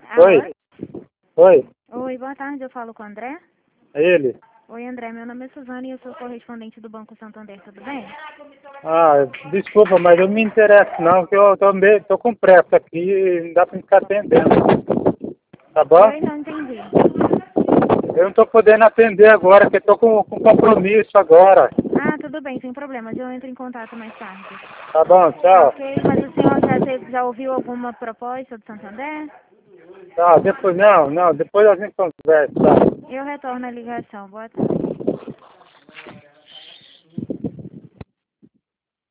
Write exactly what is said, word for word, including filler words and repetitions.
Oi? Alô? Oi? Oi, boa tarde, eu falo com o André. É ele? Oi, André, meu nome é Suzane e eu sou correspondente do Banco Santander, tudo bem? Ah, desculpa, mas eu não me interesso não, que eu tô, meio, tô com pressa aqui e não dá pra ficar atendendo. Tá bom? Oi, não entendi. Eu não tô podendo atender agora, porque eu tô com, com compromisso agora. Ah, tudo bem, sem problemas, eu entro em contato mais tarde. Tá bom, tchau. Ok, mas o senhor já, teve, já ouviu alguma proposta do Santander? Tá, depois, não, não, depois a gente conversa, tá? Eu retorno a ligação, boa tarde.